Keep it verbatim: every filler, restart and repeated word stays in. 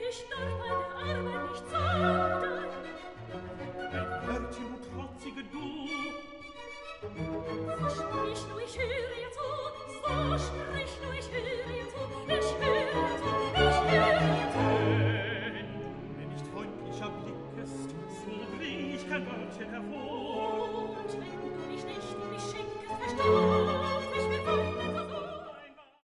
Ich darf meine Arme nicht zaudern. Ein Wörtchen, du trotzige Du. So sprich nur, ich höre ihr zu. So sprich nur, ich höre ihr zu. Ich höre ihr zu, ich höre ihr zu. Wenn du mir nicht freundlicher blickest, so bring ich kein Wörtchen hervor.